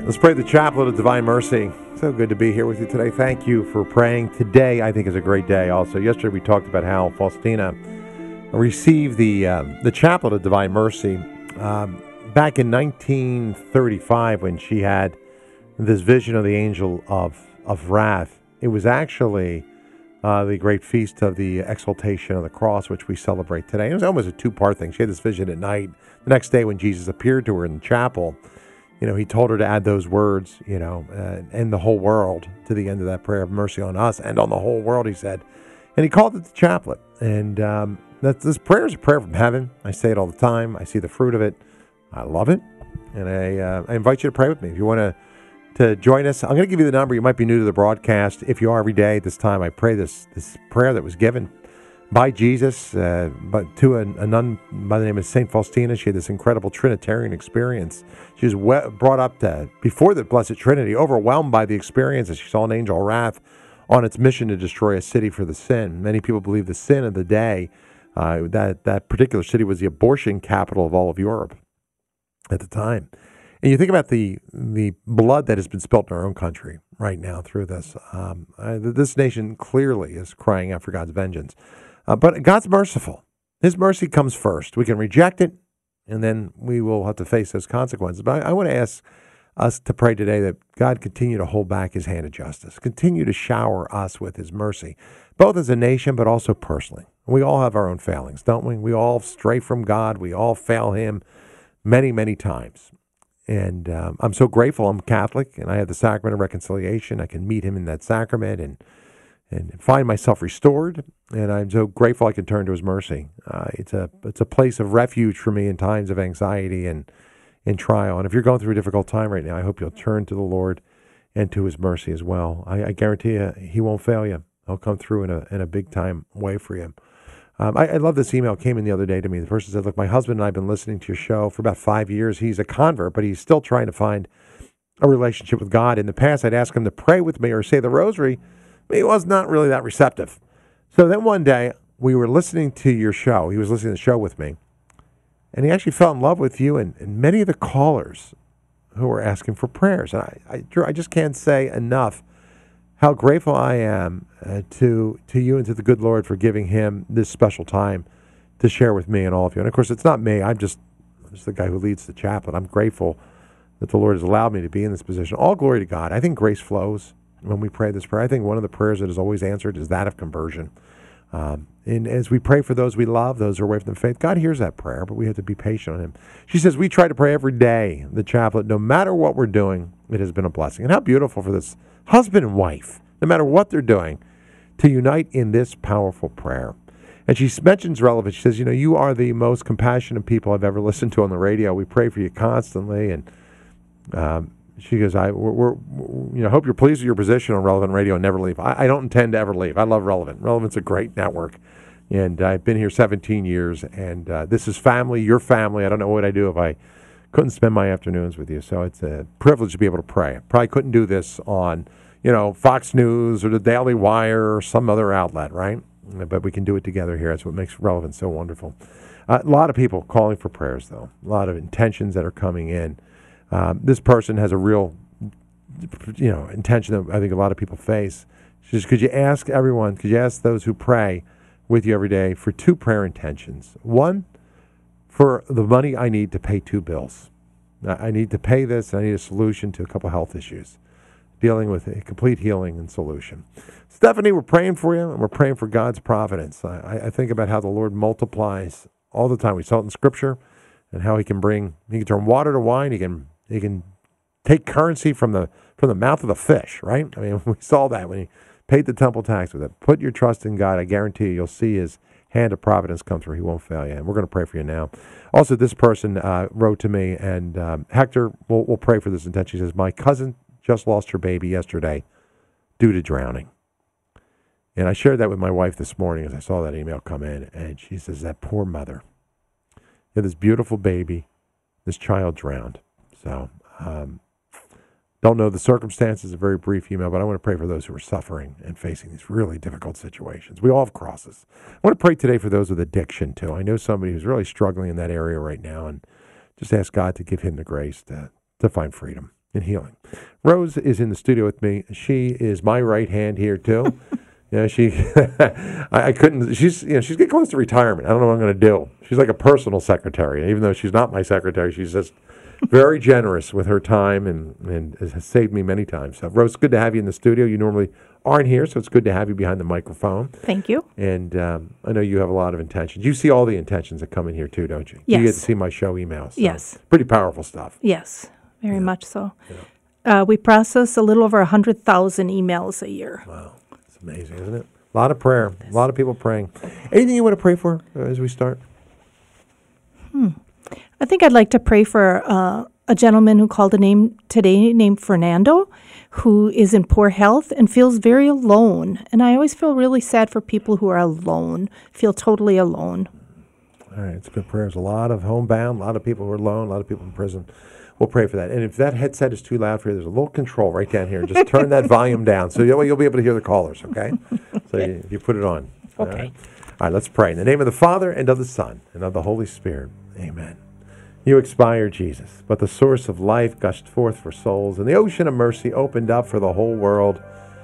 Let's pray the Chaplet of Divine Mercy. So good to be here with you today. Thank you for praying. Today, I think, is a great day also. Yesterday, we talked about how Faustina received the Chaplet of Divine Mercy back in 1935 when she had this vision of the angel of wrath. It was actually the great feast of the exaltation of the cross, which we celebrate today. It was almost a two-part thing. She had this vision at night. The next day when Jesus appeared to her in the chapel, he told her to add those words, and the whole world to the end of that prayer of mercy on us and on the whole world, he said. And he called it the chaplet. And this prayer is a prayer from heaven. I say it all the time. I see the fruit of it. I love it. And I invite you to pray with me. If you want to join us, I'm going to give you the number. You might be new to the broadcast. If you are, every day at this time, I pray this prayer that was given by Jesus, but to a nun by the name of St. Faustina. She had this incredible Trinitarian experience. She was brought up before the Blessed Trinity, overwhelmed by the experience as she saw an angel of wrath on its mission to destroy a city for the sin. Many people believe the sin of the day, that particular city was the abortion capital of all of Europe at the time. And you think about the blood that has been spilt in our own country right now through this. This nation clearly is crying out for God's vengeance. But God's merciful. His mercy comes first. We can reject it, and then we will have to face those consequences. But I want to ask us to pray today that God continue to hold back his hand of justice, continue to shower us with his mercy, both as a nation but also personally. We all have our own failings, don't we? We all stray from God. We all fail him many, many times. And I'm so grateful I'm Catholic, and I have the sacrament of reconciliation. I can meet him in that sacrament and find myself restored, and I'm so grateful I can turn to his mercy. It's a place of refuge for me in times of anxiety and in trial. And if you're going through a difficult time right now, I hope you'll turn to the Lord and to his mercy as well. I guarantee you, he won't fail you. He'll come through in a big time way for you. I love this email. It came in the other day to me. The person said, look, my husband and I have been listening to your show for about 5 years. He's a convert, but he's still trying to find a relationship with God. In the past, I'd ask him to pray with me or say the rosary, but he was not really that receptive. So then one day, we were listening to your show. He was listening to the show with me, and he actually fell in love with you and many of the callers who were asking for prayers. And Drew, I just can't say enough how grateful I am to you and to the good Lord for giving him this special time to share with me and all of you. And of course, it's not me. I'm just the guy who leads the chaplet. I'm grateful that the Lord has allowed me to be in this position. All glory to God. I think grace flows when we pray this prayer. I think one of the prayers that is always answered is that of conversion. And as we pray for those we love, those who are away from the faith, God hears that prayer, but we have to be patient on him. She says, we try to pray every day, the chaplet, no matter what we're doing, it has been a blessing. And how beautiful for this husband and wife, no matter what they're doing, to unite in this powerful prayer. And she mentions relevance. She says, you are the most compassionate people I've ever listened to on the radio. We pray for you constantly. And she goes, hope you're pleased with your position on Relevant Radio and never leave. I don't intend to ever leave. I love Relevant. Relevant's a great network. And I've been here 17 years, and this is family, your family. I don't know what I'd do if I couldn't spend my afternoons with you. So it's a privilege to be able to pray. I probably couldn't do this on, Fox News or the Daily Wire or some other outlet, right? But we can do it together here. That's what makes Relevant so wonderful. A lot of people calling for prayers, though. A lot of intentions that are coming in. This person has a real, intention that I think a lot of people face. She says, could you ask those who pray with you every day for 2 prayer intentions? One, for the money I need to pay 2 bills. I need to pay this, and I need a solution to a couple health issues, dealing with a complete healing and solution. Stephanie, we're praying for you, and we're praying for God's providence. I think about how the Lord multiplies all the time. We saw it in Scripture, and how he can turn water to wine. He can take currency from the mouth of a fish, right? I mean, we saw that when he paid the temple tax with it. Put your trust in God. I guarantee you'll see his hand of providence come through. He won't fail you. And we're going to pray for you now. Also, this person wrote to me, and Hector, we'll pray for this intention. He says, my cousin just lost her baby yesterday due to drowning. And I shared that with my wife this morning as I saw that email come in, and she says, that poor mother. This beautiful baby, this child drowned. So, don't know the circumstances, a very brief email, but I want to pray for those who are suffering and facing these really difficult situations. We all have crosses. I want to pray today for those with addiction, too. I know somebody who's really struggling in that area right now, and just ask God to give him the grace to find freedom. and healing. Rose is in the studio with me. She is my right hand here too. I couldn't. She's getting close to retirement. I don't know what I'm going to do. She's like a personal secretary, even though she's not my secretary. She's just very generous with her time and has saved me many times. So, Rose, good to have you in the studio. You normally aren't here, so it's good to have you behind the microphone. Thank you. And I know you have a lot of intentions. You see all the intentions that come in here too, don't you? Yes. You get to see my show emails. So yes. Pretty powerful stuff. Yes, very much so. Yeah. We process a little over 100,000 emails a year. Wow. It's amazing, isn't it? A lot of prayer. A lot of people praying. Anything you want to pray for as we start? I think I'd like to pray for a gentleman who called today named Fernando, who is in poor health and feels very alone. And I always feel really sad for people who are alone, feel totally alone. All right, it's good prayers. A lot of homebound, a lot of people who are alone, a lot of people in prison. We'll pray for that. And if that headset is too loud for you, there's a little control right down here. Just turn that volume down so you'll be able to hear the callers, okay? So you put it on. Okay. All right, let's pray. In the name of the Father, and of the Son, and of the Holy Spirit. Amen. You expired, Jesus, but the source of life gushed forth for souls, and the ocean of mercy opened up for the whole world.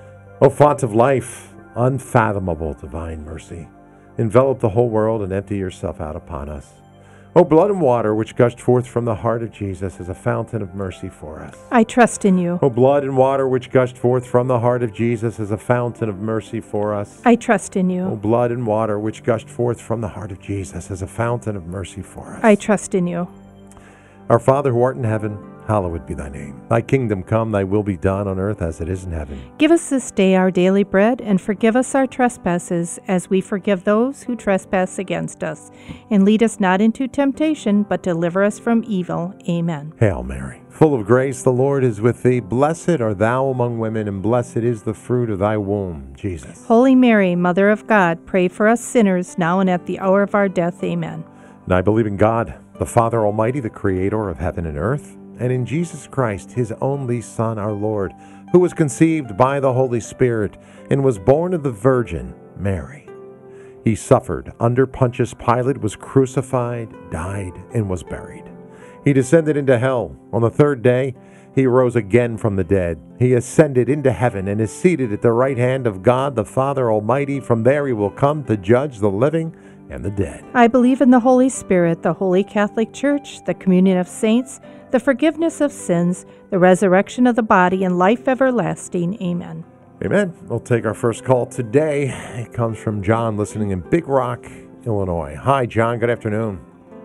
O font of life, unfathomable divine mercy, envelop the whole world and empty yourself out upon us. O blood and water which gushed forth from the heart of Jesus as a fountain of mercy for us. I trust in you. O blood and water which gushed forth from the heart of Jesus as a fountain of mercy for us. I trust in you. O blood and water which gushed forth from the heart of Jesus as a fountain of mercy for us. I trust in you. Our Father who art in heaven, hallowed be thy name. Thy kingdom come, thy will be done on earth as it is in heaven. Give us this day our daily bread, and forgive us our trespasses, as we forgive those who trespass against us. And lead us not into temptation, but deliver us from evil. Amen. Hail Mary, full of grace, the Lord is with thee. Blessed art thou among women, and blessed is the fruit of thy womb, Jesus. Holy Mary, Mother of God, pray for us sinners, now and at the hour of our death. Amen. And I believe in God, the Father Almighty, the Creator of heaven and earth, and in Jesus Christ, his only Son, our Lord, who was conceived by the Holy Spirit and was born of the Virgin Mary. He suffered under Pontius Pilate, was crucified, died, and was buried. He descended into hell. On the third day, he rose again from the dead. He ascended into heaven and is seated at the right hand of God, the Father Almighty. From there he will come to judge the living and the dead. I believe in the Holy Spirit, the Holy Catholic Church, the communion of saints, the forgiveness of sins, the resurrection of the body, and life everlasting. Amen. Amen. We'll take our first call today. It comes from John, listening in Big Rock, Illinois. Hi, John. Good afternoon.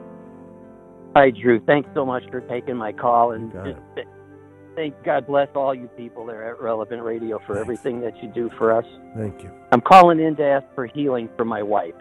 Hi, Drew. Thanks so much for taking my call, and thank God bless all you people there at Relevant Radio for everything that you do for us. Thank you. I'm calling in to ask for healing for my wife.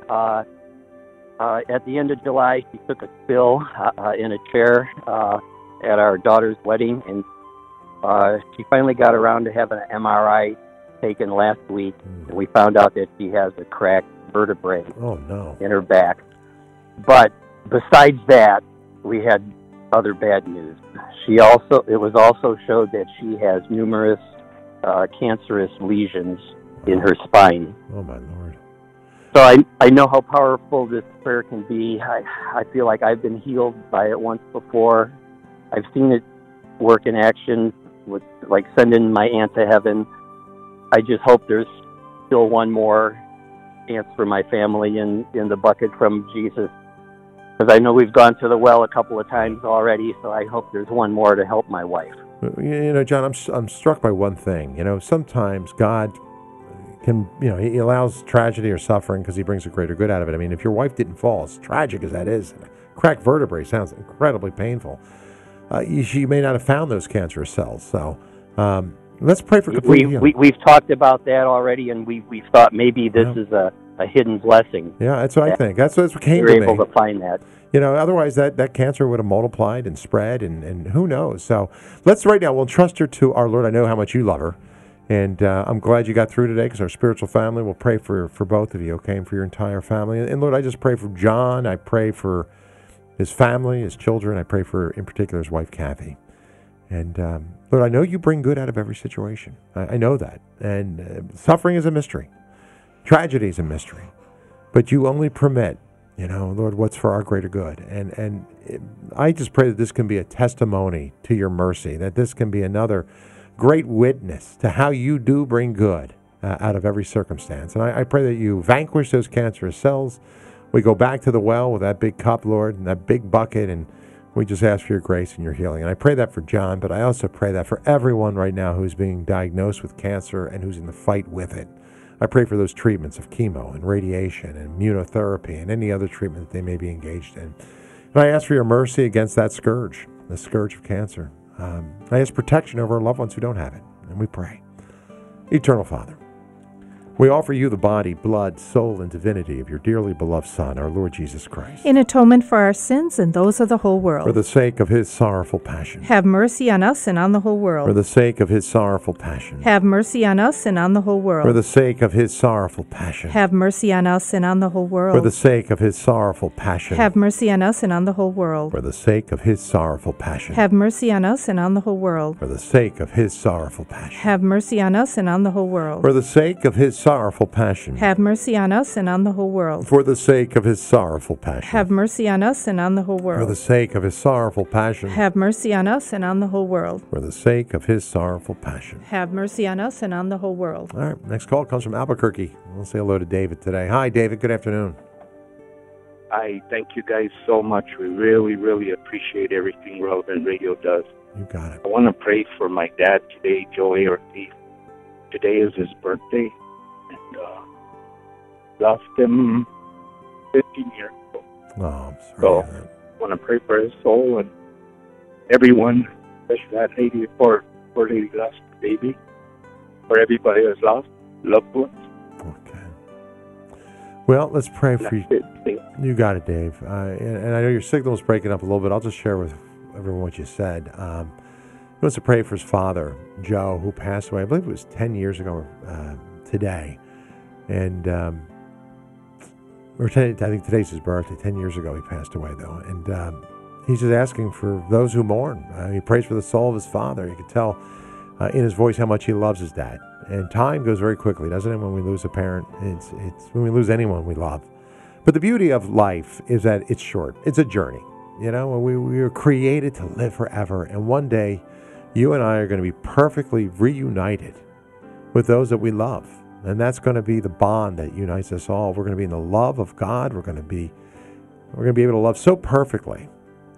At the end of July, she took a spill in a chair at our daughter's wedding, and she finally got around to having an MRI taken last week, and we found out that she has a cracked vertebrae in her back. But besides that, we had other bad news. It was also showed that she has numerous cancerous lesions in her spine. Oh, my Lord. So I know how powerful this prayer can be. I feel like I've been healed by it once before. I've seen it work in action with, like, sending my aunt to heaven. I just hope there's still one more chance for my family in the bucket from Jesus. Because I know we've gone to the well a couple of times already, so I hope there's one more to help my wife. You know, John, I'm struck by one thing. You know, sometimes God can, he allows tragedy or suffering because he brings a greater good out of it. I mean, if your wife didn't fall, as tragic as that is, cracked vertebrae sounds incredibly painful. She may not have found those cancerous cells. So let's pray for complete healing. We've talked about that already, and we've thought maybe this is a hidden blessing. Yeah, that's what I think. That's what came to me. We're able to find that. Otherwise that cancer would have multiplied and spread, and who knows. So let's right now, we'll trust her to our Lord. I know how much you love her. And I'm glad you got through today, because our spiritual family will pray for both of you, okay, and for your entire family. And Lord, I just pray for John. I pray for his family, his children. I pray for, in particular, his wife, Kathy. And Lord, I know you bring good out of every situation. I know that. And suffering is a mystery. Tragedy is a mystery. But you only permit Lord, what's for our greater good? And I just pray that this can be a testimony to your mercy, that this can be another great witness to how you do bring good out of every circumstance. And I pray that you vanquish those cancerous cells. We go back to the well with that big cup, Lord, and that big bucket, and we just ask for your grace and your healing. And I pray that for John, but I also pray that for everyone right now who's being diagnosed with cancer and who's in the fight with it. I pray for those treatments of chemo and radiation and immunotherapy and any other treatment that they may be engaged in. And I ask for your mercy against that scourge, the scourge of cancer. I ask protection over our loved ones who don't have it, and we pray. Eternal Father, we offer you the body, blood, soul, and divinity of your dearly beloved Son, our Lord Jesus Christ. In atonement for our sins and those of the whole world. For the sake of his sorrowful passion. Have mercy on us and on the whole world. For the sake of his sorrowful passion. Have mercy on us and on the whole world. For the sake of his sorrowful passion. Have mercy on us and on the whole world. For the sake of his sorrowful passion. Have mercy on us and on the whole world. For the sake of his sorrowful passion. Have mercy on us and on the whole world. For the sake of his sorrowful passion. Have mercy on us and on the whole world. For the sake of his sorrowful passion. Have mercy on us and on the whole world. For the sake of his sorrowful passion. Have mercy on us and on the whole world. For the sake of his sorrowful passion. Have mercy on us and on the whole world. For the sake of his sorrowful passion. Have mercy on us and on the whole world. All right, next call comes from Albuquerque. We'll say hello to David today. Hi, David. Good afternoon. I thank you guys so much. We really, really appreciate everything Relevant Radio does. You got it. I want to pray for my dad today, Joey Ortiz. Today is his birthday, and lost him 15 years ago. Oh, I'm sorry. So I want to pray for his soul and everyone, especially that lady, poor lady lost the baby, for everybody that's lost loved ones. Okay. Well, let's pray for you. You got it, Dave. And I know your signal is breaking up a little bit. I'll just share with everyone what you said. He wants to pray for his father, Joe, who passed away. I believe it was 10 years ago today. And I think today's his birthday. 10 years ago he passed away, though. And he's just asking for those who mourn. He prays for the soul of his father. You can tell in his voice how much he loves his dad. And time goes very quickly, doesn't it, when we lose a parent? It's when we lose anyone we love. But the beauty of life is that it's short. It's a journey. We were created to live forever. And one day, you and I are going to be perfectly reunited with those that we love. And that's going to be the bond that unites us all. We're going to be in the love of God. We're going to be able to love so perfectly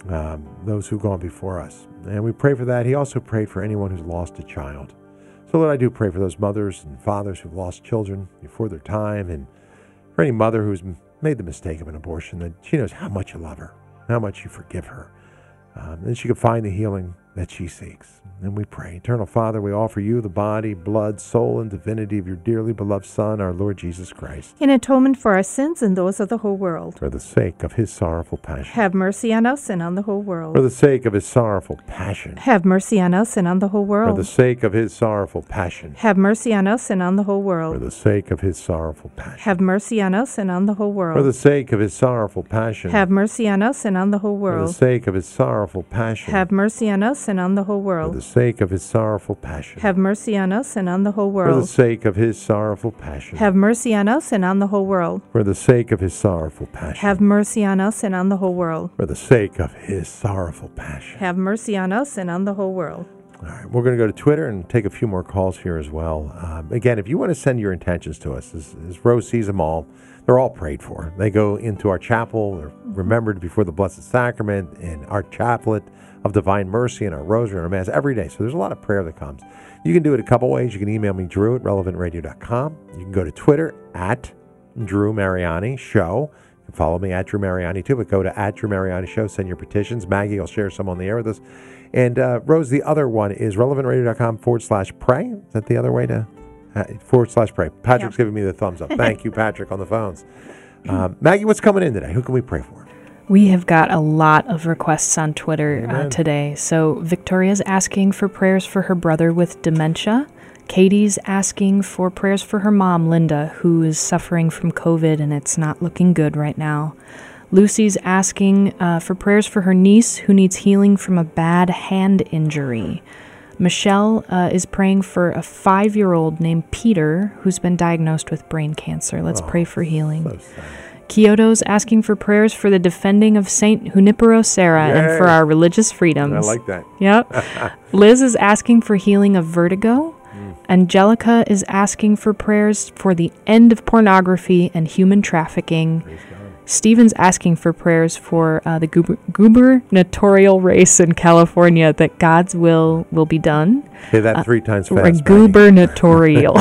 those who've gone before us. And we pray for that. He also prayed for anyone who's lost a child. So Lord, I do pray for those mothers and fathers who've lost children before their time, and for any mother who's made the mistake of an abortion, that she knows how much you love her, how much you forgive her, and she can find the healing that she seeks. And we pray, Eternal Father, we offer you the body, blood, soul, and divinity of your dearly beloved Son, our Lord Jesus Christ. In atonement for our sins and those of the whole world. For the sake of his sorrowful passion. Have mercy on us and on the whole world. For the sake of his sorrowful passion. Have mercy on us and on the whole world. For the sake of his sorrowful passion. Have mercy on us and on the whole world. For the sake of his sorrowful passion. Have mercy on us and on the whole world. For the sake of his sorrowful passion. Have mercy on us and on the whole world. For the sake of his sorrowful passion. Have mercy on us and on the whole world. For the sake of his sorrowful passion. Have mercy on us and on the whole world. For the sake of his sorrowful passion. Have mercy on us and on the whole world. For the sake of his sorrowful passion. Have mercy on us and on the whole world. For the sake of his sorrowful passion. Have mercy on us and on the whole world. All right, we're going to go to Twitter and take a few more calls here as well. Again, if you want to send your intentions to us, as Rose sees them all, they're all prayed for. They go into our chapel, they're remembered before the Blessed Sacrament, and our chaplet of Divine Mercy, and our rosary and our Mass every day. So there's a lot of prayer that comes. You can do it a couple ways. You can email me, Drew, at relevantradio.com. You can go to Twitter, at Drew Mariani Show. You can follow me, at Drew Mariani, too, but go to at Drew Mariani Show. Send your petitions. Maggie will share some on the air with us. And Rose, the other one is relevantradio.com/pray. Is that the other way to /pray? Patrick's giving me the thumbs up. Thank you, Patrick, on the phones. Maggie, what's coming in today? Who can we pray for? We have got a lot of requests on Twitter today. So Victoria's asking for prayers for her brother with dementia. Katie's asking for prayers for her mom, Linda, who is suffering from COVID and it's not looking good right now. Lucy's asking for prayers for her niece who needs healing from a bad hand injury. Michelle is praying for a 5-year-old named Peter who's been diagnosed with brain cancer. Let's pray for healing. So sad. Kyoto's asking for prayers for the defending of St. Junipero Serra and for our religious freedoms. I like that. Yep. Liz is asking for healing of vertigo. Angelica is asking for prayers for the end of pornography and human trafficking. Stephen's asking for prayers for the gubernatorial race in California, that God's will be done. Say that 3 times fast. Gubernatorial.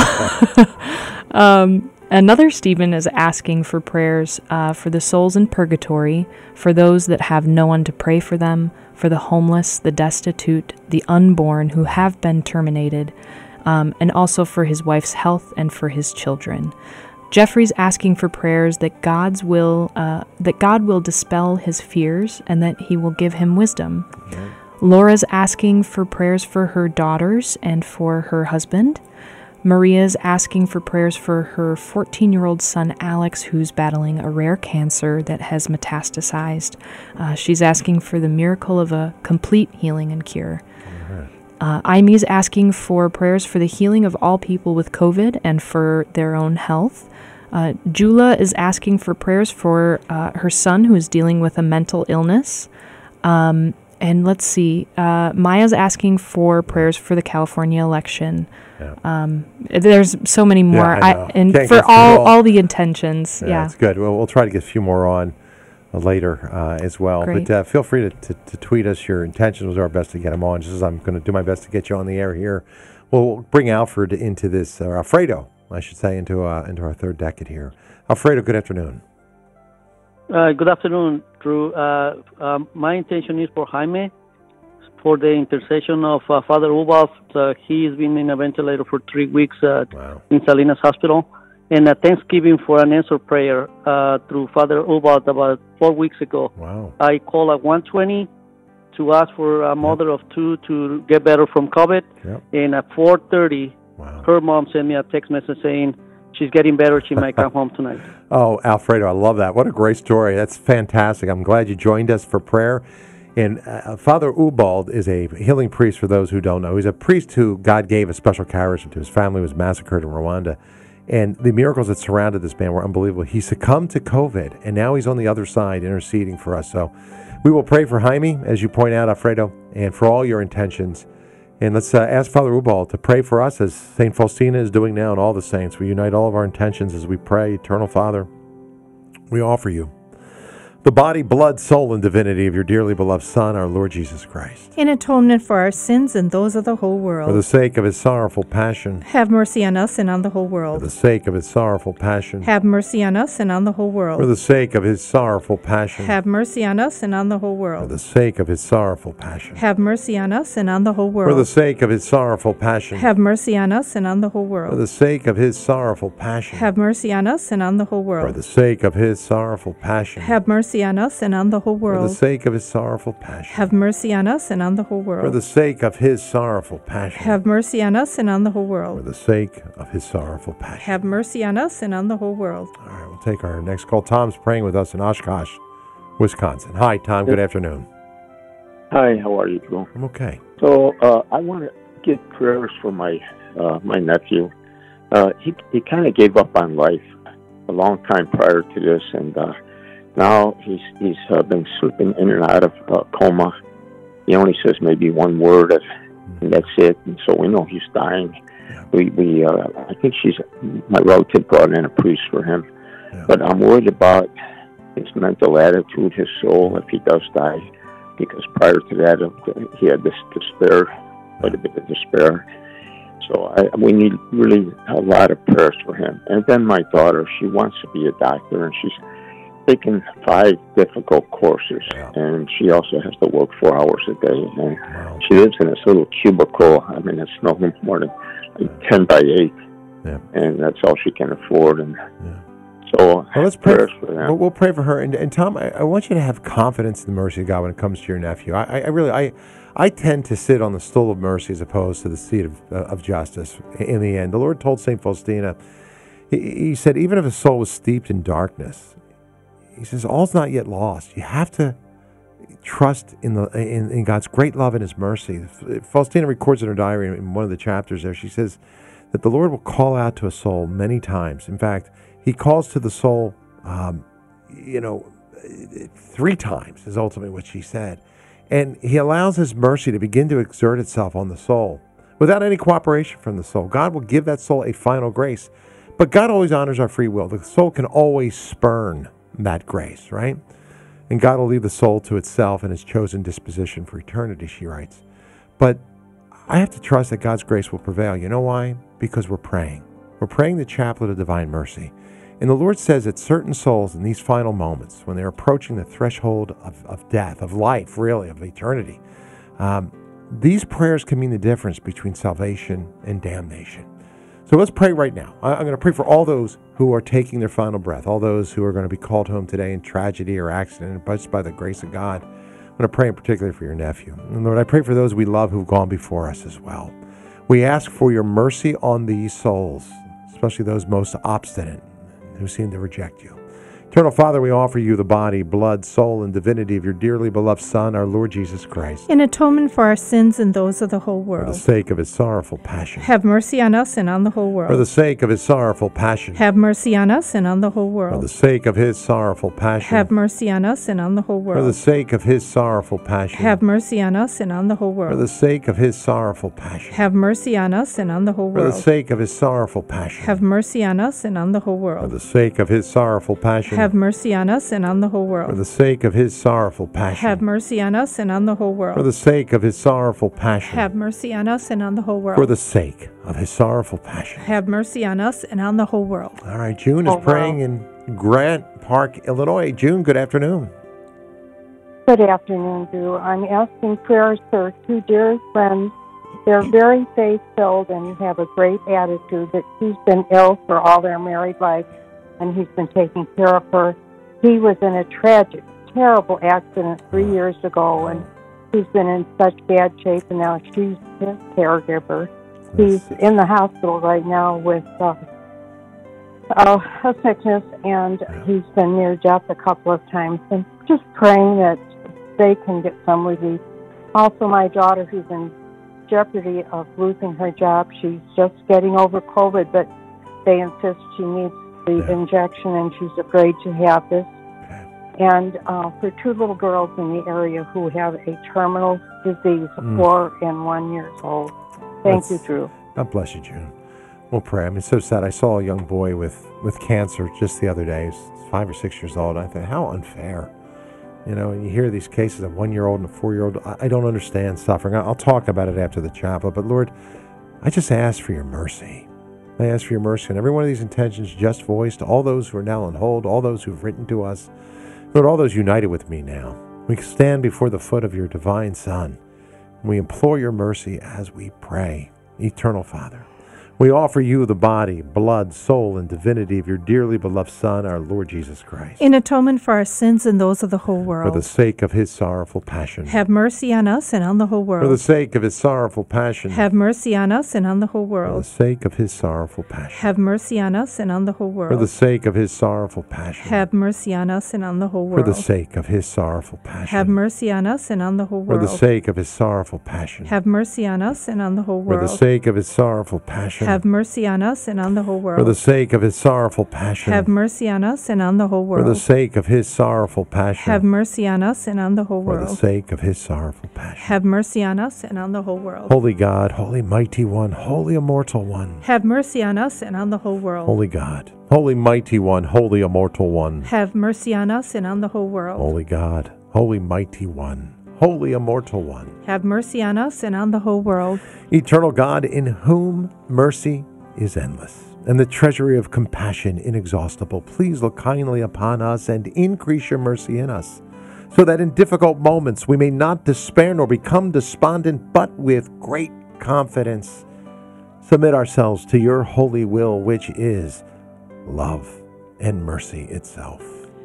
Another Stephen is asking for prayers for the souls in purgatory, for those that have no one to pray for them, for the homeless, the destitute, the unborn who have been terminated, and also for his wife's health and for his children. Jeffrey's asking for prayers that God will dispel his fears and that he will give him wisdom. Okay. Laura's asking for prayers for her daughters and for her husband. Maria's asking for prayers for her 14-year-old son, Alex, who's battling a rare cancer that has metastasized. She's asking for the miracle of a complete healing and cure. Imie's asking for prayers for the healing of all people with COVID and for their own health. Jula is asking for prayers for her son, who is dealing with a mental illness. And let's see, Maya's asking for prayers for the California election. Yeah. There's so many more. Yeah, and for all the intentions. Yeah, that's good. Well, we'll try to get a few more on later as well. Great. But feel free to tweet us your intentions. We'll do our best to get them on, just as I'm going to do my best to get you on the air here. We'll bring Alfred into this, or Alfredo, I should say, into our third decade here. Alfredo, good afternoon. Good afternoon, Drew. My intention is for Jaime, for the intercession of Father Ubald. He's been in a ventilator for 3 weeks in Salinas Hospital. And Thanksgiving for an answer prayer through Father Ubald about 4 weeks ago. Wow. I called at 1:20 to ask for a mother of 2 to get better from COVID. Yep. And at 4:30, her mom sent me a text message saying she's getting better. She might come home tonight. Oh, Alfredo, I love that. What a great story. That's fantastic. I'm glad you joined us for prayer. And Father Ubald is a healing priest, for those who don't know. He's a priest who God gave a special charism to. His family was massacred in Rwanda. And the miracles that surrounded this man were unbelievable. He succumbed to COVID, and now he's on the other side interceding for us. So we will pray for Jaime, as you point out, Alfredo, and for all your intentions. And let's ask Father Ubald to pray for us, as St. Faustina is doing now, and all the saints. We unite all of our intentions as we pray. Eternal Father, we offer you the body, blood, soul, and divinity of your dearly beloved Son, our Lord Jesus Christ. In atonement for our sins and those of the whole world. For the sake of his sorrowful passion. Have mercy on us and on the whole world. For the sake of his sorrowful passion. Have mercy on us and on the whole world. For the sake of his sorrowful passion. Have mercy on us and on the whole world. For the sake of his sorrowful passion. Have mercy on us and on the whole world. For the sake of his sorrowful passion. Have mercy on us and on the whole world. For the sake of his sorrowful passion. Have mercy on us and on the whole world. For the sake of his sorrowful passion. Have mercy on us and on the whole world. For the sake of his sorrowful passion. Have mercy on us and on the whole world. For the sake of his sorrowful passion. Have mercy on us and on the whole world. For the sake of his sorrowful passion. Have mercy on us and on the whole world. All right, we'll take our next call. Tom's praying with us in Oshkosh, Wisconsin. Hi, Tom. Good afternoon. Hi, how are you, Drew? I'm okay. So I want to get prayers for my nephew. He kind of gave up on life a long time prior to this, and now he's been slipping in and out of coma. He only says maybe one word, and that's it. And so we know he's dying. Yeah. I think my relative brought in a priest for him, but I'm worried about his mental attitude, his soul, if he does die, because prior to that he had this despair, quite a bit of despair. So we need really a lot of prayers for him. And then my daughter, she wants to be a doctor, and she's taken 5 difficult courses, and she also has to work 4 hours a day. And she lives in this little cubicle. I mean, it's no more than 10 by 8, and that's all she can afford. And so let's pray for them. We'll pray for her. And Tom, I want you to have confidence in the mercy of God when it comes to your nephew. I tend to sit on the stool of mercy as opposed to the seat of justice. In the end, the Lord told St. Faustina, he said, even if a soul was steeped in darkness, he says, all's not yet lost. You have to trust in God's great love and his mercy. Faustina records in her diary in one of the chapters there, she says that the Lord will call out to a soul many times. In fact, he calls to the soul 3 times is ultimately what she said. And he allows his mercy to begin to exert itself on the soul without any cooperation from the soul. God will give that soul a final grace. But God always honors our free will. The soul can always spurn that grace, right? And God will leave the soul to itself and its chosen disposition for eternity, she writes. But I have to trust that God's grace will prevail. You know why? Because we're praying. We're praying the chaplet of divine mercy. And the Lord says that certain souls in these final moments, when they're approaching the threshold of death, of life, really, of eternity, these prayers can mean the difference between salvation and damnation. So let's pray right now. I'm going to pray for all those who are taking their final breath, all those who are going to be called home today in tragedy or accident, but just by the grace of God. I'm going to pray in particular for your nephew. And Lord, I pray for those we love who've gone before us as well. We ask for your mercy on these souls, especially those most obstinate who seem to reject you. Eternal Father, we offer you the body, blood, soul, and divinity of your dearly beloved Son, our Lord Jesus Christ. In atonement for our sins and those of the whole world. For the sake of his sorrowful passion. Have mercy on us and on the whole world. For the sake of his sorrowful passion. Have mercy on us and on the whole world. For the sake of his sorrowful passion. Have mercy on us and on the whole world. For the sake of his sorrowful passion. Have mercy on us and on the whole world. For the sake of his sorrowful passion. Have mercy on us and on the whole world. For the sake of his sorrowful passion. Have mercy on us and on the whole world. For the sake of his sorrowful passion. Have mercy on us and on the whole world. For the sake of his sorrowful passion. Have mercy on us and on the whole world. For the sake of his sorrowful passion. Have mercy on us and on the whole world. For the sake of his sorrowful passion. Have mercy on us and on the whole world. All right, June is praying in Grant Park, Illinois. June, good afternoon. Good afternoon, Drew. I'm asking prayers for 2 dear friends. They're very faith-filled and have a great attitude. That she's been ill for all their married life, and he's been taking care of her. He was in a tragic, terrible accident 3 years ago, and he's been in such bad shape, and now she's his caregiver. He's in the hospital right now with a sickness, and he's been near death a couple of times. And just praying that they can get some relief. Also, my daughter, who's in jeopardy of losing her job, she's just getting over COVID, but they insist she needs the injection, and she's afraid to have this. And for 2 little girls in the area who have a terminal disease, 4 and 1 years old. Thank you, Drew. God bless you, June. We'll pray. I mean, it's so sad. I saw a young boy with cancer just the other day. He's 5 or 6 years old. I thought, how unfair. You know, and you hear these cases of 1-year-old and a 4-year-old. I don't understand suffering. I'll talk about it after the chapel. But Lord, I just ask for your mercy. I ask for your mercy on every one of these intentions just voiced, all those who are now on hold, all those who've written to us. Lord, all those united with me now. We stand before the foot of your divine Son. We implore your mercy as we pray. Eternal Father, we offer you the body, blood, soul, and divinity of your dearly beloved Son, our Lord Jesus Christ. In atonement for our sins and those of the whole world. For the sake of his sorrowful passion. Have mercy on us and on the whole world. For the sake of his sorrowful passion. Have mercy on us and on the whole world. For the sake of his sorrowful passion. Have mercy on us and on the whole world. For the sake of his sorrowful passion. Have mercy on us and on the whole world. For the sake of his sorrowful passion. Have mercy on us and on the whole world. For the sake of his sorrowful passion. Have mercy on us and on the whole world. For the sake of his sorrowful passion. Have mercy on us and on the whole world. For the sake of his sorrowful passion. Have mercy on us and on the whole world. For the sake of his sorrowful passion. Have mercy on us and on the whole world. For the sake of his sorrowful passion. Have mercy on us and on the whole world. Holy God, holy mighty one, holy immortal one. Have mercy on us and on the whole world. Holy God, holy mighty one, holy immortal one. Have mercy on us and on the whole world. Holy God, holy mighty one, holy immortal one. Have mercy on us and on the whole world. Eternal God, in whom mercy is endless, and the treasury of compassion inexhaustible, please look kindly upon us and increase your mercy in us, so that in difficult moments we may not despair nor become despondent, but with great confidence submit ourselves to your holy will, which is love and mercy itself.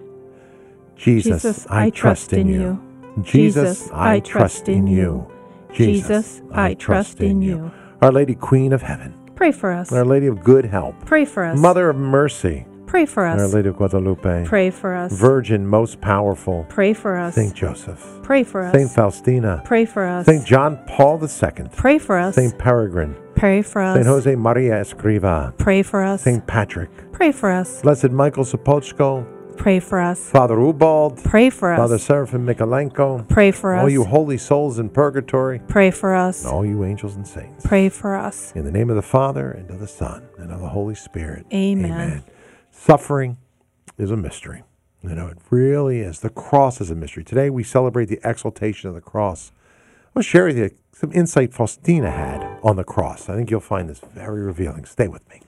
Jesus, I trust in you. Jesus, I trust in you. Jesus, I trust in you. Our Lady, Queen of Heaven, pray for us. Our Lady of Good Help, pray for us. Mother of Mercy, pray for us. Our Lady of Guadalupe, pray for us. Virgin most powerful, pray for us. Saint Joseph, pray for us. Saint Faustina, pray for us. Saint John Paul II, pray for us. Saint Peregrine, pray for us. Saint Jose Maria Escriva, pray for us. Saint Patrick, pray for us. Blessed Michael Sapochko, Pray for us. Father Ubald. Pray for us. Father Seraphim Mikalenko. Pray for us. All you holy souls in purgatory. Pray for us. And all you angels and saints. Pray for us. In the name of the Father, and of the Son, and of the Holy Spirit. Amen. Suffering is a mystery. It really is. The cross is a mystery. Today we celebrate the exaltation of the cross. I'll share with you some insight Faustina had on the cross. I think you'll find this very revealing. Stay with me.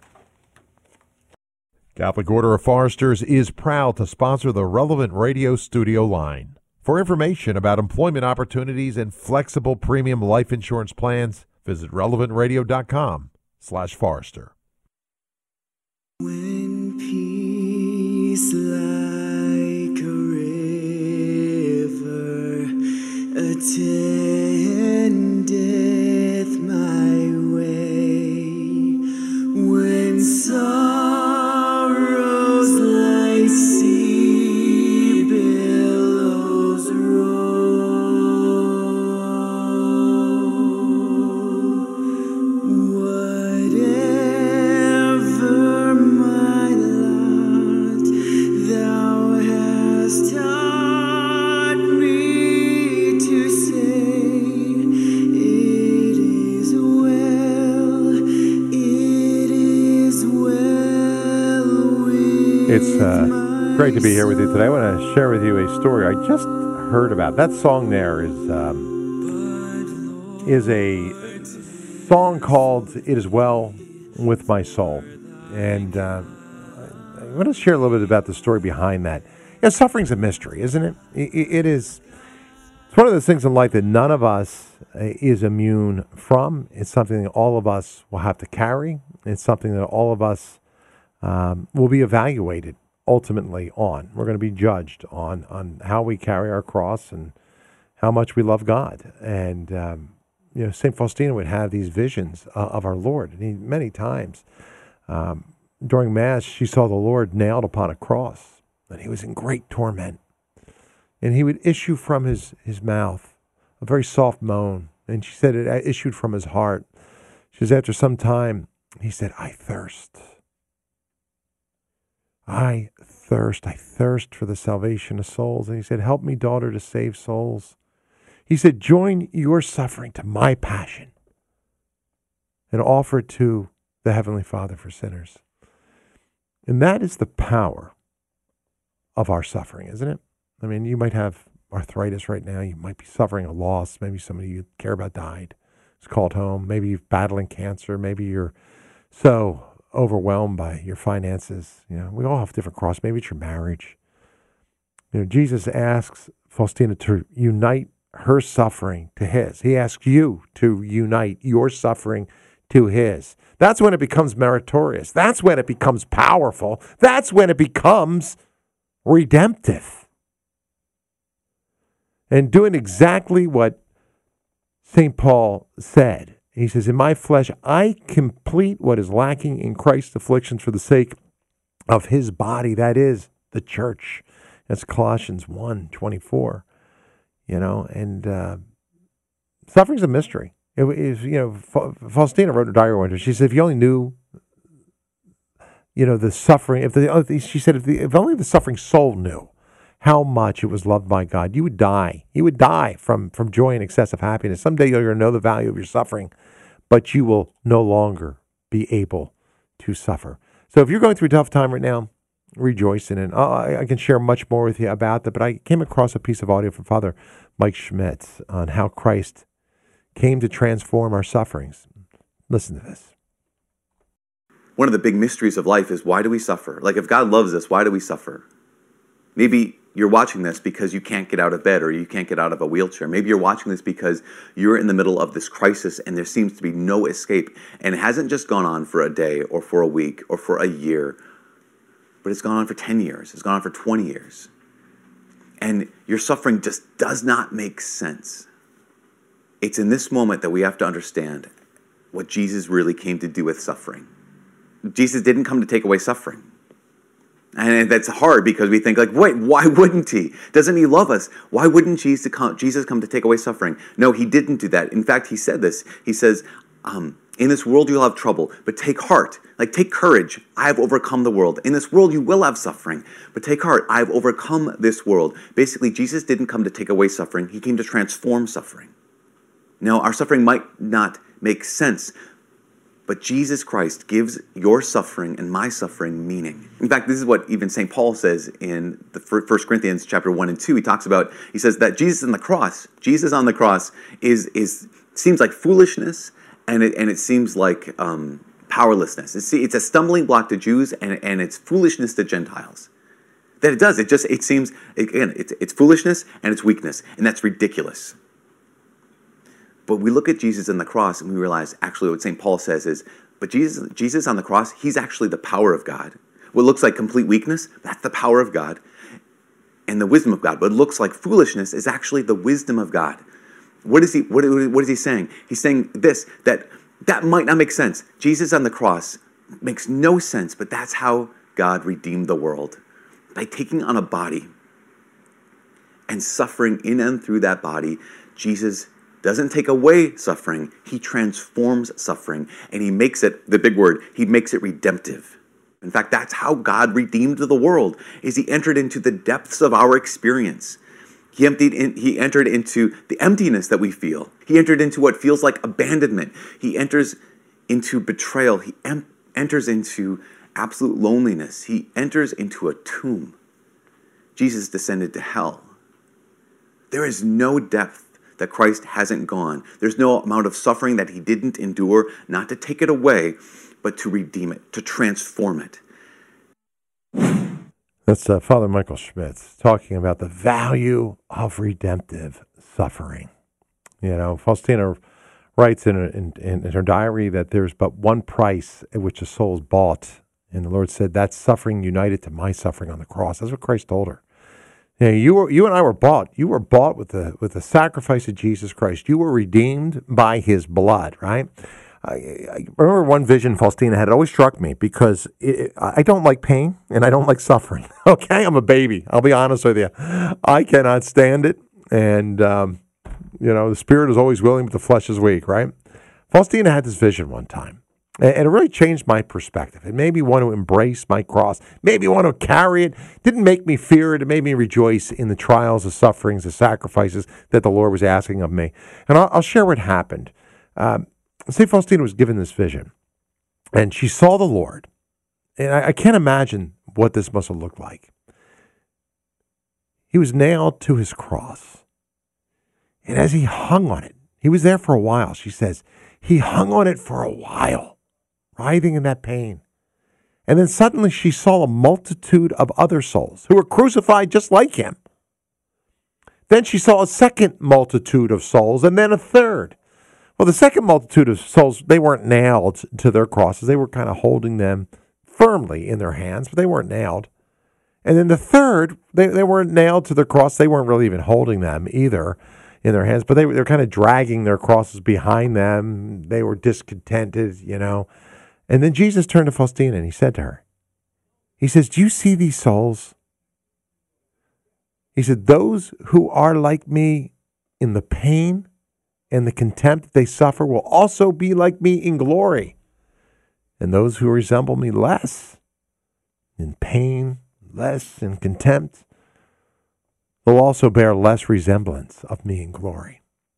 Catholic Order of Foresters is proud to sponsor the Relevant Radio studio line. For information about employment opportunities and flexible premium life insurance plans, visit relevantradio.com/Forester. When peace like a river attendeth my way, when sorrows like sea billows roll, whatever my lot, thou hast taught me to say, it is well with It's great to be here with you today. I want to share with you a story I just heard about. That song there is a song called "It Is Well with My Soul," and I want to share a little bit about the story behind that. Suffering's a mystery, isn't it? It is. It's one of those things in life that none of us is immune from. It's something that all of us will have to carry. It's something that all of us will be evaluated ultimately on. We're going to be judged on how we carry our cross and how much we love God. And St. Faustina would have these visions of our Lord. And many times during Mass, she saw the Lord nailed upon a cross, and he was in great torment. And he would issue from his mouth a very soft moan. And she said it issued from his heart. She says, after some time, he said, I thirst. I thirst for the salvation of souls. And he said, help me, daughter, to save souls. He said, join your suffering to my passion and offer it to the Heavenly Father for sinners. And that is the power of our suffering, isn't it? I mean, you might have arthritis right now. You might be suffering a loss. Maybe somebody you care about died. It's called home. Maybe you're battling cancer. Maybe you're so overwhelmed by your finances. We all have different crosses. Maybe it's your marriage. Jesus asks Faustina to unite her suffering to his. He asks you to unite your suffering to his. That's when it becomes meritorious. That's when it becomes powerful. That's when it becomes redemptive. And doing exactly what St. Paul said. He says, in my flesh, I complete what is lacking in Christ's afflictions for the sake of his body, that is, the church. That's Colossians 1:24. And suffering's a mystery. Faustina wrote in her diary one day. She said, if you only knew, the suffering, she said, if only the suffering soul knew how much it was loved by God, you would die. You would die from joy and excessive happiness. Someday you're going to know the value of your suffering, but you will no longer be able to suffer. So if you're going through a tough time right now, rejoice in it. I can share much more with you about that, but I came across a piece of audio from Father Mike Schmitz on how Christ came to transform our sufferings. Listen to this. One of the big mysteries of life is, why do we suffer? Like, if God loves us, why do we suffer? Maybe you're watching this because you can't get out of bed or you can't get out of a wheelchair. Maybe you're watching this because you're in the middle of this crisis and there seems to be no escape. And it hasn't just gone on for a day or for a week or for a year, but it's gone on for 10 years. It's gone on for 20 years. And your suffering just does not make sense. It's in this moment that we have to understand what Jesus really came to do with suffering. Jesus didn't come to take away suffering. And that's hard because we think, wait, why wouldn't he? Doesn't he love us? Why wouldn't Jesus come to take away suffering? No, he didn't do that. In fact, he said this. He says, In this world you'll have trouble, but take heart. Like, take courage. I have overcome the world. In this world you will have suffering, but take heart. I have overcome this world. Basically, Jesus didn't come to take away suffering. He came to transform suffering. Now, our suffering might not make sense, but Jesus Christ gives your suffering and my suffering meaning. In fact, this is what even St. Paul says in the 1 Corinthians chapter 1 and 2. He says that Jesus on the cross seems like foolishness, and it seems like powerlessness. It's a stumbling block to Jews, and it's foolishness to Gentiles. That it does. It seems, again, it's foolishness and it's weakness, and that's ridiculous. But we look at Jesus on the cross and we realize actually what St. Paul says is, but Jesus on the cross, he's actually the power of God. What looks like complete weakness, that's the power of God and the wisdom of God. What looks like foolishness is actually the wisdom of God. What is he saying? He's saying this, that might not make sense. Jesus on the cross makes no sense, but that's how God redeemed the world. By taking on a body and suffering in and through that body, Jesus doesn't take away suffering, he transforms suffering, and he makes it, the big word, he makes it redemptive. In fact, that's how God redeemed the world, is he entered into the depths of our experience. He entered into the emptiness that we feel. He entered into what feels like abandonment. He enters into betrayal. He enters into absolute loneliness. He enters into a tomb. Jesus descended to hell. There is no depth that Christ hasn't gone. There's no amount of suffering that he didn't endure, not to take it away, but to redeem it, to transform it. That's Father Michael Schmitz talking about the value of redemptive suffering. You know, Faustina writes in her diary that there's but one price at which a soul is bought. And the Lord said, that's suffering united to my suffering on the cross. That's what Christ told her. You and I were bought. You were bought with the sacrifice of Jesus Christ. You were redeemed by his blood, right? I remember one vision Faustina had. It always struck me because I don't like pain and I don't like suffering. Okay, I'm a baby. I'll be honest with you. I cannot stand it. And, the spirit is always willing, but the flesh is weak, right? Faustina had this vision one time. And it really changed my perspective. It made me want to embrace my cross. It made me want to carry it. It didn't make me fear it. It made me rejoice in the trials, the sufferings, the sacrifices that the Lord was asking of me. And I'll share what happened. St. Faustina was given this vision, and she saw the Lord. And I can't imagine what this must have looked like. He was nailed to his cross. And as he hung on it, he was there for a while. She says, he hung on it for a while, writhing in that pain. And then suddenly she saw a multitude of other souls who were crucified just like him. Then she saw a second multitude of souls, and then a third. Well, the second multitude of souls, they weren't nailed to their crosses. They were kind of holding them firmly in their hands, but they weren't nailed. And then the third, they weren't nailed to their cross. They weren't really even holding them either in their hands, but they were kind of dragging their crosses behind them. They were discontented, And then Jesus turned to Faustina and he said to her, he says, do you see these souls? He said, those who are like me in the pain and the contempt they suffer will also be like me in glory. And those who resemble me less in pain, less in contempt, will also bear less resemblance of me in glory.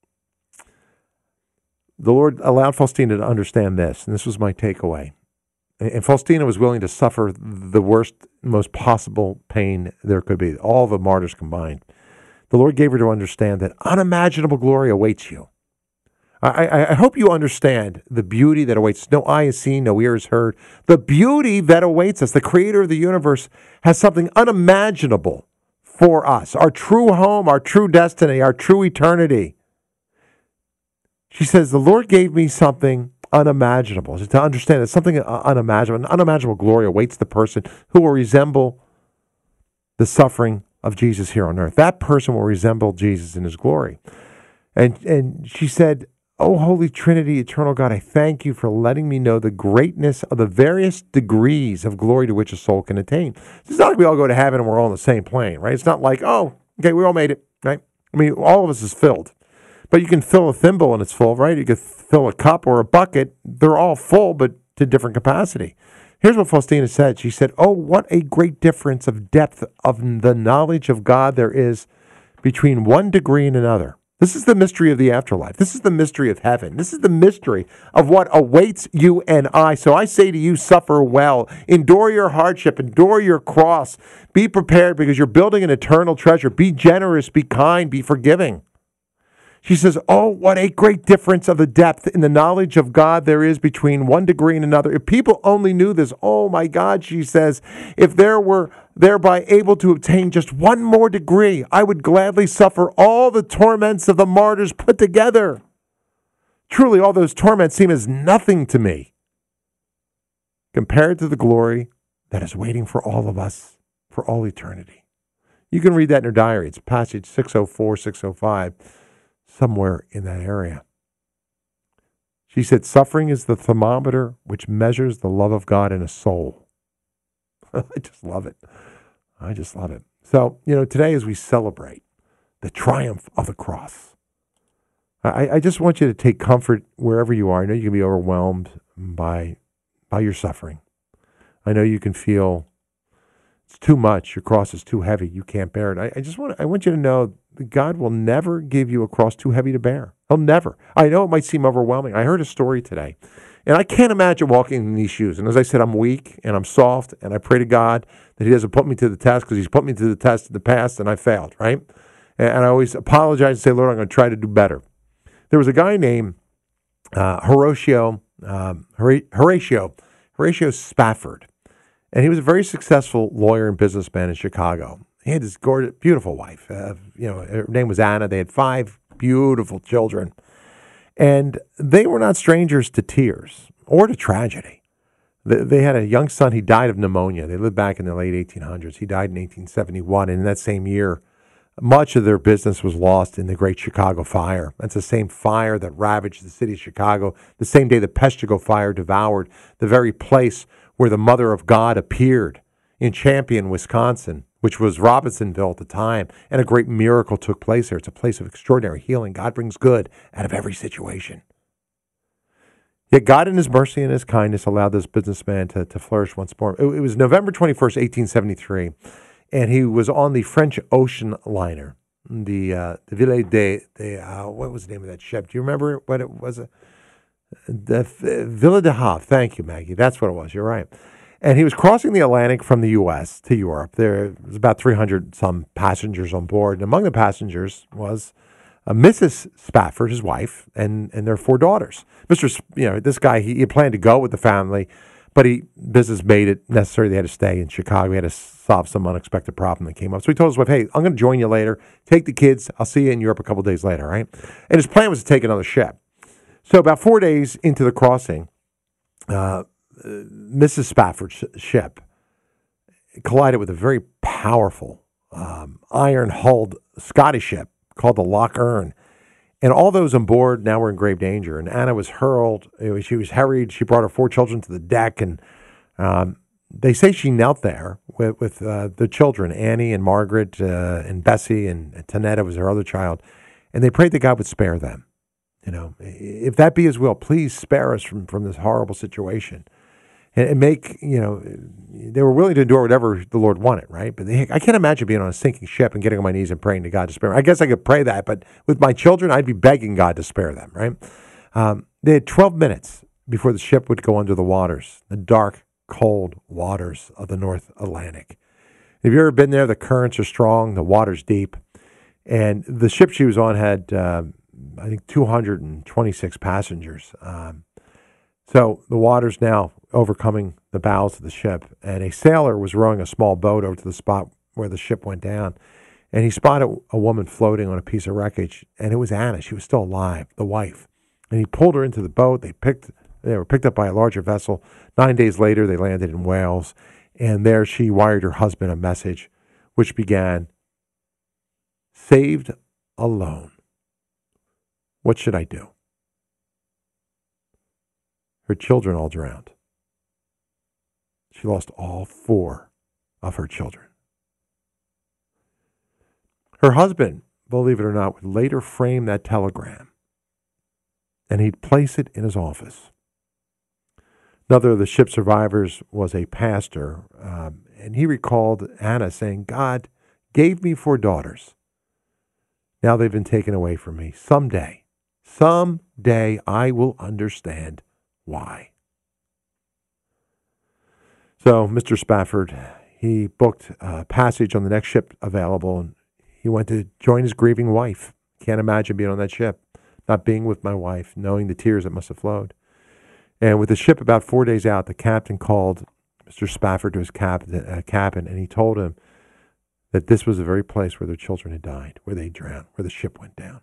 The Lord allowed Faustina to understand this, and this was my takeaway. And Faustina was willing to suffer the worst, most possible pain there could be, all the martyrs combined. The Lord gave her to understand that unimaginable glory awaits you. I hope you understand the beauty that awaits. No eye has seen, no ear has heard. The beauty that awaits us. The Creator of the universe has something unimaginable for us, our true home, our true destiny, our true eternity. She says, the Lord gave me something unimaginable. To understand that something unimaginable, an unimaginable glory awaits the person who will resemble the suffering of Jesus here on earth. That person will resemble Jesus in his glory. And she said, oh, Holy Trinity, eternal God, I thank you for letting me know the greatness of the various degrees of glory to which a soul can attain. It's not like we all go to heaven and we're all on the same plane, right? It's not like, oh, okay, we all made it, right? I mean, all of us is filled. But you can fill a thimble and it's full, right? You can fill a cup or a bucket. They're all full, but to different capacity. Here's what Faustina said. She said, "Oh, what a great difference of depth of the knowledge of God there is between one degree and another. This is the mystery of the afterlife. This is the mystery of heaven. This is the mystery of what awaits you and I. So I say to you, suffer well. Endure your hardship. Endure your cross. Be prepared because you're building an eternal treasure. Be generous. Be kind. Be forgiving." She says, "Oh, what a great difference of the depth in the knowledge of God there is between one degree and another. If people only knew this, oh my God," she says, "if there were thereby able to obtain just one more degree, I would gladly suffer all the torments of the martyrs put together. Truly, all those torments seem as nothing to me compared to the glory that is waiting for all of us for all eternity." You can read that in her diary. It's passage 604, 605. Somewhere in that area. She said, "Suffering is the thermometer which measures the love of God in a soul." I just love it. I just love it. So, today as we celebrate the triumph of the cross, I just want you to take comfort wherever you are. I know you can be overwhelmed by your suffering. I know you can feel it's too much. Your cross is too heavy. You can't bear it. I want you to know that God will never give you a cross too heavy to bear. He'll never. I know it might seem overwhelming. I heard a story today, and I can't imagine walking in these shoes. And as I said, I'm weak and I'm soft, and I pray to God that He doesn't put me to the test because He's put me to the test in the past, and I failed, right? And I always apologize and say, "Lord, I'm going to try to do better." There was a guy named Horatio Spafford. And he was a very successful lawyer and businessman in Chicago. He had this gorgeous, beautiful wife. Her name was Anna. They had 5 beautiful children. And they were not strangers to tears or to tragedy. They had a young son. He died of pneumonia. They lived back in the late 1800s. He died in 1871. And in that same year, much of their business was lost in the Great Chicago Fire. That's the same fire that ravaged the city of Chicago, the same day the Peshtigo Fire devoured the very place where the Mother of God appeared in Champion, Wisconsin, which was Robinsonville at the time, and a great miracle took place there. It's a place of extraordinary healing. God brings good out of every situation. Yet God in His mercy and His kindness allowed this businessman to flourish once more. It was November 21st, 1873, and he was on the French ocean liner, the Ville de what was the name of that ship? Do you remember what it was? The Ville de Havre. Thank you, Maggie. That's what it was. You're right. And he was crossing the Atlantic from the U.S. to Europe. There was about 300 some passengers on board. And among the passengers was Mrs. Spafford, his wife, and their 4 daughters. This guy, he had planned to go with the family, but business made it necessary. They had to stay in Chicago. He had to solve some unexpected problem that came up. So he told his wife, "Hey, I'm going to join you later. Take the kids. I'll see you in Europe a couple of days later," right? And his plan was to take another ship. So about 4 days into the crossing, Mrs. Spafford's ship collided with a very powerful iron-hulled Scottish ship called the Loch Earn. And all those on board now were in grave danger. And Anna was hurled. She was harried. She brought her 4 children to the deck. And they say she knelt there with the children, Annie and Margaret and Bessie, and Tanetta was her other child. And they prayed that God would spare them. If that be His will, please spare us from this horrible situation. And make, they were willing to endure whatever the Lord wanted, right? But I can't imagine being on a sinking ship and getting on my knees and praying to God to spare them. I guess I could pray that, but with my children, I'd be begging God to spare them, right? They had 12 minutes before the ship would go under the waters, the dark, cold waters of the North Atlantic. Have you ever been there? The currents are strong, the water's deep. And the ship she was on had, I think, 226 passengers. So the water's now overcoming the bows of the ship, and a sailor was rowing a small boat over to the spot where the ship went down, and he spotted a woman floating on a piece of wreckage, and it was Anna. She was still alive, the wife. And he pulled her into the boat. They were picked up by a larger vessel. 9 days later, they landed in Wales, and there she wired her husband a message, which began, "Saved alone. What should I do?" Her children all drowned. She lost all 4 of her children. Her husband, believe it or not, would later frame that telegram and he'd place it in his office. Another of the ship survivors was a pastor, and he recalled Anna saying, God gave me 4 daughters. Now they've been taken away from me. Someday I will understand why. So Mr. Spafford, he booked a passage on the next ship available, and he went to join his grieving wife. Can't imagine being on that ship, not being with my wife, knowing the tears that must have flowed. And with the ship about 4 days out, the captain called Mr. Spafford to his cabin, and he told him that this was the very place where their children had died, where they drowned, where the ship went down.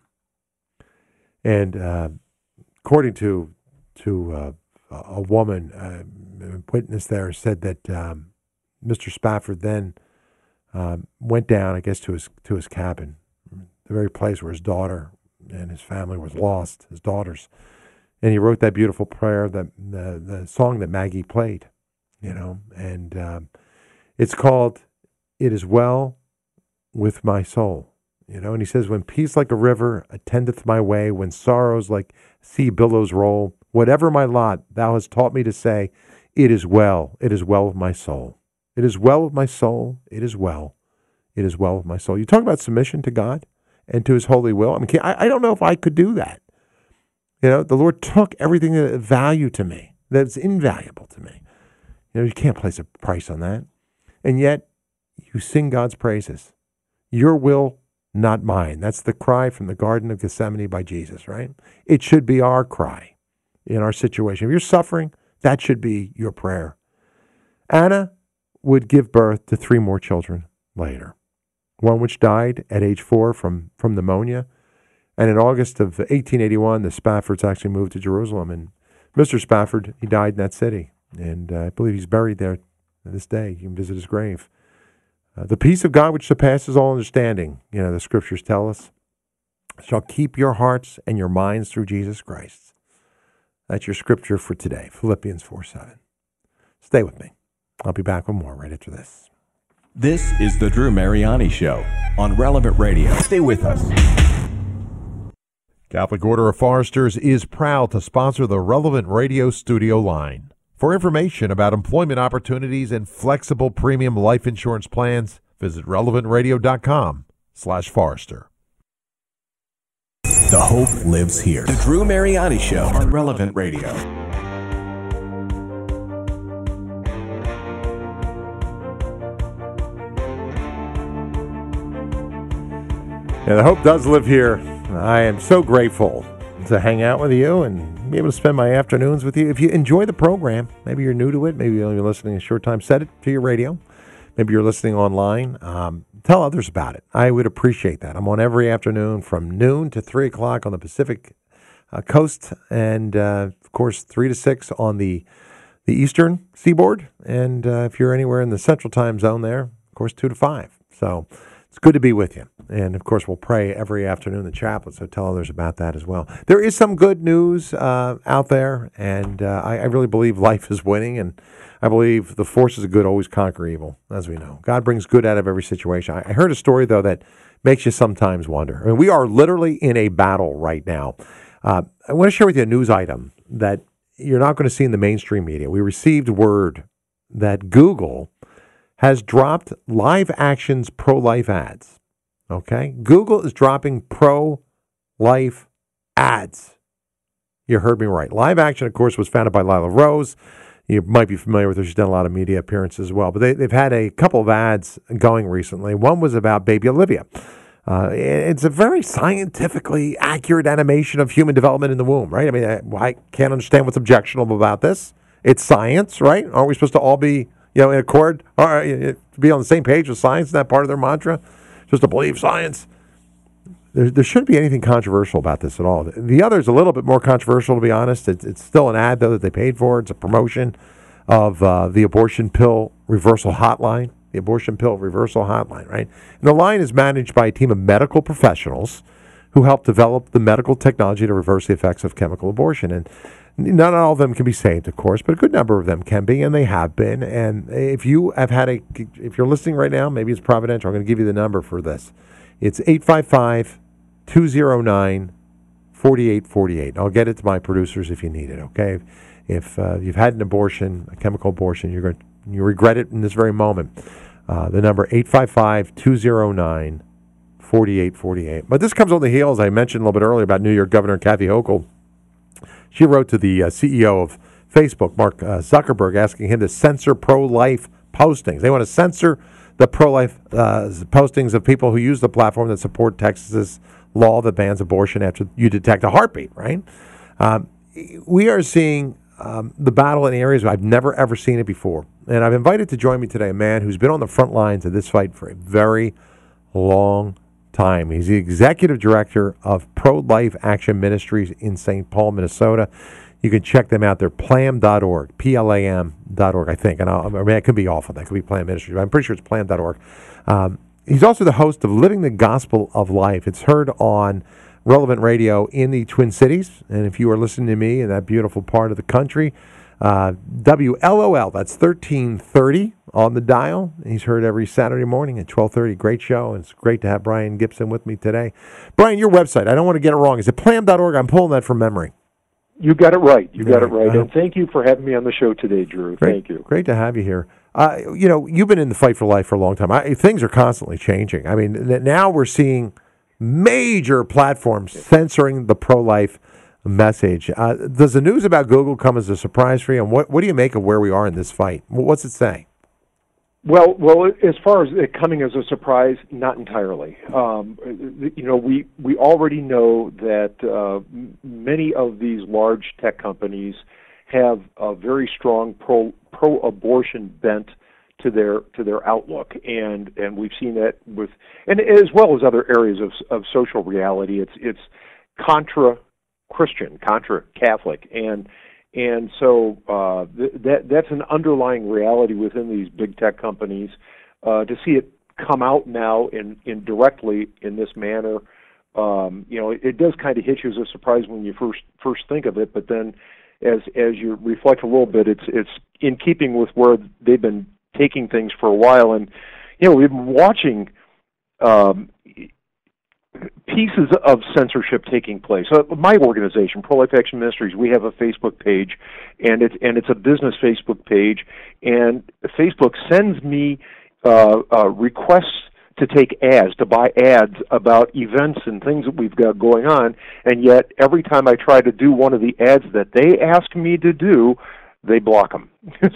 And according to a woman, a witness there said that Mr. Spafford then went down, I guess, to his cabin, the very place where his daughter and his family was lost, his daughters. And he wrote that beautiful prayer, that the song that Maggie played, and it's called "It Is Well with My Soul," and he says, "When peace like a river attendeth my way, when sorrows like sea billows roll, whatever my lot, thou hast taught me to say, it is well with my soul. It is well with my soul, it is well with my soul." You talk about submission to God and to his holy will. I mean, I don't know if I could do that. The Lord took everything of value to me, that's invaluable to me. You can't place a price on that. And yet, you sing God's praises. Your will, not mine. That's the cry from the Garden of Gethsemane by Jesus, right? It should be our cry in our situation. If you're suffering, that should be your prayer. Anna would give birth to 3 more children later. One which died at age 4 from pneumonia. And in August of 1881, the Spaffords actually moved to Jerusalem. And Mr. Spafford, he died in that city. And I believe he's buried there to this day. You can visit his grave. The peace of God which surpasses all understanding, the scriptures tell us, shall keep your hearts and your minds through Jesus Christ. That's your scripture for today, Philippians 4:7. Stay with me. I'll be back with more right after this. This is the Drew Mariani Show on Relevant Radio. Stay with us. Catholic Order of Foresters is proud to sponsor the Relevant Radio studio line. For information about employment opportunities and flexible premium life insurance plans, visit relevantradio.com/Forester. The hope lives here. The Drew Mariani Show on Relevant Radio. Yeah, the hope does live here. I am so grateful to hang out with you and be able to spend my afternoons with you. If you enjoy the program, maybe you're new to it, maybe you're only listening a short time, set it to your radio. Maybe you're listening online. Tell others about it. I would appreciate that. I'm on every afternoon from noon to 3 o'clock on the Pacific coast, and of course 3 to 6 on the eastern seaboard. And if you're anywhere in the central time zone there, of course 2 to 5. So it's good to be with you. And, of course, we'll pray every afternoon, the chaplet, so tell others about that as well. There is some good news out there, and I really believe life is winning, and I believe the forces of good always conquer evil, as we know. God brings good out of every situation. I heard a story, though, that makes you sometimes wonder. I mean, we are literally in a battle right now. I want to share with you a news item that you're not going to see in the mainstream media. We received word that Google has dropped Live Action's pro-life ads. Okay? Google is dropping pro-life ads. You heard me right. Live Action, of course, was founded by Lila Rose. You might be familiar with her. She's done a lot of media appearances as well. But they've had a couple of ads going recently. One was about baby Olivia. It's a very scientifically accurate animation of human development in the womb, right? I mean, I can't understand what's objectionable about this. It's science, right? Aren't we supposed to all be, in accord, or be on the same page with science? Isn't that part of their mantra? Just to believe science. There shouldn't be anything controversial about this at all. The other is a little bit more controversial, to be honest. It's still an ad, though, that they paid for. It's a promotion of the abortion pill reversal hotline. The abortion pill reversal hotline, right? And the line is managed by a team of medical professionals who help develop the medical technology to reverse the effects of chemical abortion. And not all of them can be saved, of course, but a good number of them can be, and they have been. And if you have if you're listening right now, maybe it's providential. I'm going to give you the number for this. It's 855-209-4242. 4848. I'll get it to my producers if you need it, okay? If you've had an abortion, a chemical abortion, you regret it in this very moment. The number 855-209-4848. But this comes on the heels, I mentioned a little bit earlier about New York Governor Kathy Hochul. She wrote to the CEO of Facebook, Mark Zuckerberg, asking him to censor pro-life postings. They want to censor the pro-life postings of people who use the platform that support Texas's law that bans abortion after you detect a heartbeat, right? We are seeing the battle in areas where I've never, ever seen it before. And I've invited to join me today a man who's been on the front lines of this fight for a very long time. He's the executive director of Pro-Life Action Ministries in St. Paul, Minnesota. You can check them out. They're PLAM.org, PLAM.org, I think. And I mean, I could be off on that. It could be PLAM Ministries, but I'm pretty sure it's PLAM.org. He's also the host of Living the Gospel of Life. It's heard on Relevant Radio in the Twin Cities. And if you are listening to me in that beautiful part of the country, WLOL, that's 1330 on the dial. He's heard every Saturday morning at 12:30. Great show, and it's great to have Brian Gibson with me today. Brian, your website, I don't want to get it wrong. Is it PLAM.org? I'm pulling that from memory. You got it right. You got it right. And thank you for having me on the show today, Drew. Great, thank you. Great to have you here. You've been in the fight for life for a long time. Things are constantly changing. I mean, now we're seeing major platforms censoring the pro-life message. Does the news about Google come as a surprise for you? And what do you make of where we are in this fight? What's it say? Well, as far as it coming as a surprise, not entirely. We already know that many of these large tech companies have a very strong pro-abortion bent to their outlook, and we've seen that with, and as well as other areas of social reality. It's contra Christian, contra Catholic, and so that's an underlying reality within these big tech companies. To see it come out now in directly in this manner, it does kind of hit you as a surprise when you first think of it. But then, as you reflect a little bit, it's in keeping with where they've been taking things for a while, and we've been watching pieces of censorship taking place. My organization, Pro-Life Action Ministries, we have a Facebook page, and it's a business Facebook page, and Facebook sends me requests to take ads, to buy ads about events and things that we've got going on, and yet every time I try to do one of the ads that they ask me to do, they block them.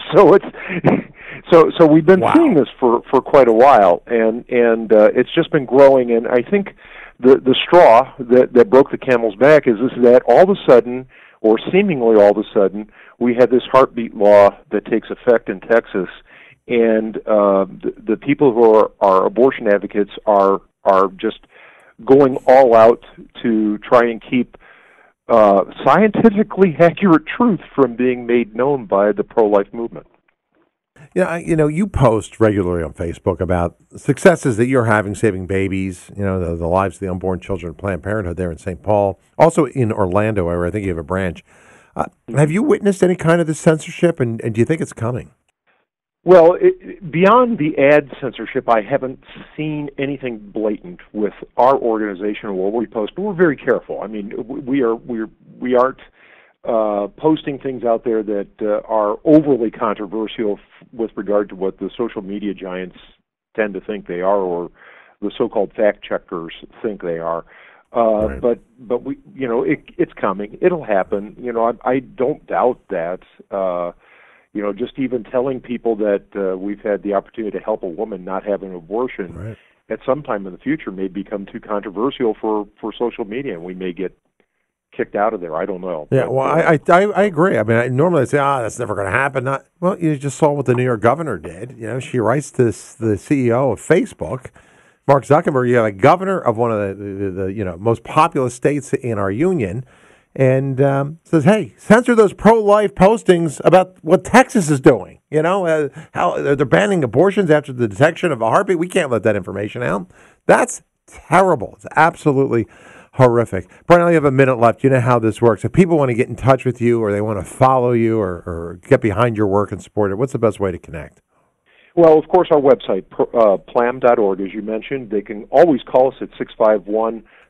So we've been seeing this for quite a while, and it's just been growing, and I think the straw that broke the camel's back is that all of a sudden, or seemingly all of a sudden, we had this heartbeat law that takes effect in Texas, and the people who are abortion advocates are just going all out to try and keep scientifically accurate truth from being made known by the pro-life movement. You post regularly on Facebook about successes that you're having saving babies, the lives of the unborn children of Planned Parenthood there in St. Paul, also in Orlando, where I think you have a branch. Have you witnessed any kind of this censorship, and do you think it's coming? Well, beyond the ad censorship, I haven't seen anything blatant with our organization or what we post, but we're very careful. I mean, we aren't posting things out there that are overly controversial with regard to what the social media giants tend to think they are, or the so-called fact checkers think they are. Right. But we, it's coming. It'll happen. I don't doubt that. Just even telling people that we've had the opportunity to help a woman not have an abortion right. at some time in the future may become too controversial for social media, and we may get kicked out of there. I don't know. Yeah, well, I agree. I mean, normally I say, that's never going to happen. Well, you just saw what the New York governor did. She writes to the CEO of Facebook, Mark Zuckerberg. You have a governor of one of the most populous states in our union, and says, hey, censor those pro-life postings about what Texas is doing. How they're banning abortions after the detection of a heartbeat. We can't let that information out. That's terrible. It's absolutely horrific. Brian, I only have a minute left. You know how this works. If people want to get in touch with you, or they want to follow you, or get behind your work and support it, what's the best way to connect? Well, of course, our website, PLAM.org, as you mentioned. They can always call us at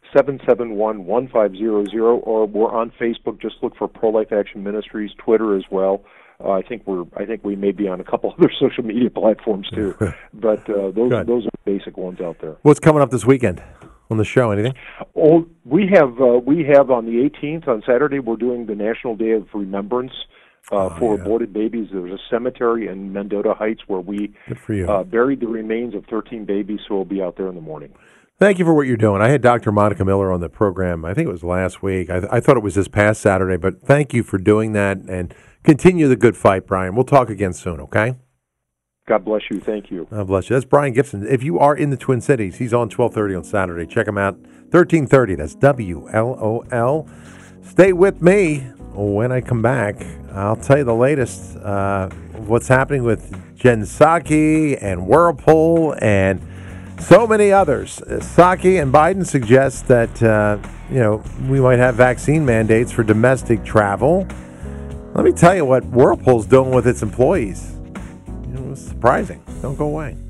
771-1500, or we're on Facebook. Just look for Pro-Life Action Ministries, Twitter as well. I think we may be on a couple other social media platforms too, but those are the basic ones out there. What's coming up this weekend on the show? Anything? Oh, we have on the 18th on Saturday. We're doing the National Day of Remembrance for aborted babies. There's a cemetery in Mendota Heights where we buried the remains of 13 babies. So we'll be out there in the morning. Thank you for what you're doing. I had Dr. Monica Miller on the program. I think it was last week. I thought it was this past Saturday, but thank you for doing that and continue the good fight, Brian. We'll talk again soon, okay? God bless you. Thank you. God bless you. That's Brian Gibson. If you are in the Twin Cities, he's on 12:30 on Saturday. Check him out. 1330. That's WLOL. Stay with me. When I come back, I'll tell you the latest what's happening with Jen Psaki and Whirlpool and so many others. Psaki and Biden suggest that we might have vaccine mandates for domestic travel. Let me tell you what Whirlpool's doing with its employees. It was surprising. Don't go away.